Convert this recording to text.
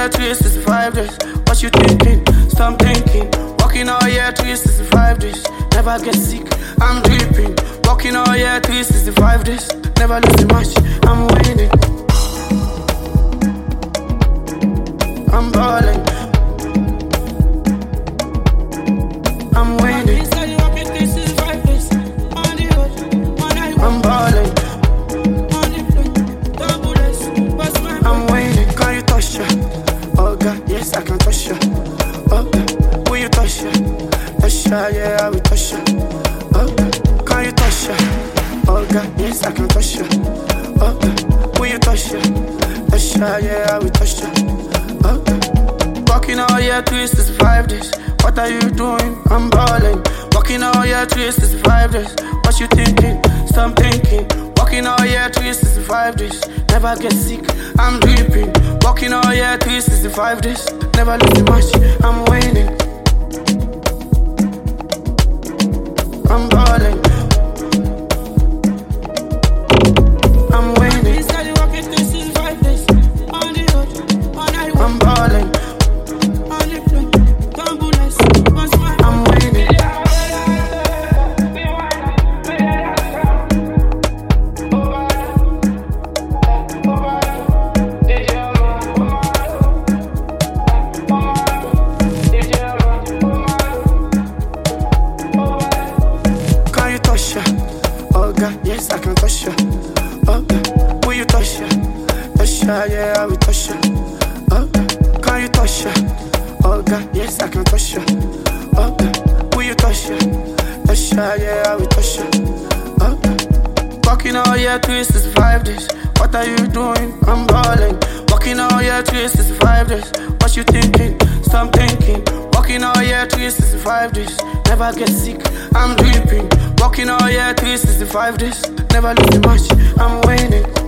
year, 365 days. What you thinking? Stop thinking. Walking all year, 365 days. Never get sick, I'm dripping. Walking all year, 365 days. Never losing much, I'm winning. I'm balling. I'm winning. I'm balling. I'm winning. Can you touch her? Oh God, yes I can touch her. Oh God, will you touch her? Touch her, yeah I will touch her. Oh God, can you touch her? Oh God, yes I can touch her. Oh God, will you touch her? Touch her, yeah I will touch her. Oh God, walking all year 365 days. What are you doing? I'm balling. Walking all year 365 days. What you thinking? Stop thinking. Walking all year 365 days. Never get sick, I'm dripping. Walking all year 365 days. Never losing much, I'm winning. I'm balling. I'm winning. I'm balling. I'm winning. Can you touch her? Oh God, yes I can touch her. Oh God, will you touch her? Touch her, yeah I will touch her. Oh God, can you touch her? Oh God, yes I can touch her. Oh God, will you touch her? Touch her, yeah I will touch her. Oh God, walking all year 365 days. What are you doing? I'm balling. Walking all year 365 days. What you thinking? Stop thinking. Walking all year 365 days. Never get sick, I'm dripping. Walking all year 365 days. Never losing much, I'm winning.